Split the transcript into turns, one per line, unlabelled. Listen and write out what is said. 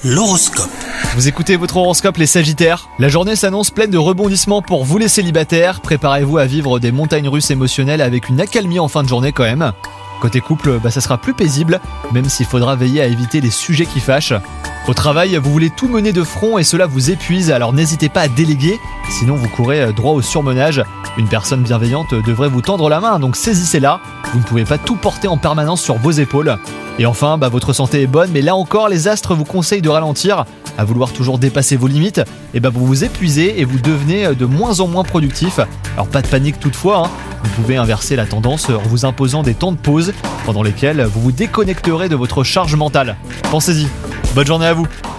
L'horoscope.
Vous écoutez votre horoscope les Sagittaires. La journée s'annonce pleine de rebondissements pour vous les célibataires. Préparez-vous à vivre des montagnes russes émotionnelles avec une accalmie en fin de journée quand même. Côté couple, ça sera plus paisible, même s'il faudra veiller à éviter les sujets qui fâchent. Au travail, vous voulez tout mener de front et cela vous épuise, alors n'hésitez pas à déléguer, sinon vous courez droit au surmenage. Une personne bienveillante devrait vous tendre la main, donc saisissez-la. Vous ne pouvez pas tout porter en permanence sur vos épaules. Et enfin, votre santé est bonne, mais là encore, les astres vous conseillent de ralentir. À vouloir toujours dépasser vos limites, vous vous épuisez et vous devenez de moins en moins productif. Alors pas de panique toutefois, Vous pouvez inverser la tendance en vous imposant des temps de pause pendant lesquels vous vous déconnecterez de votre charge mentale. Pensez-y. Bonne journée à vous.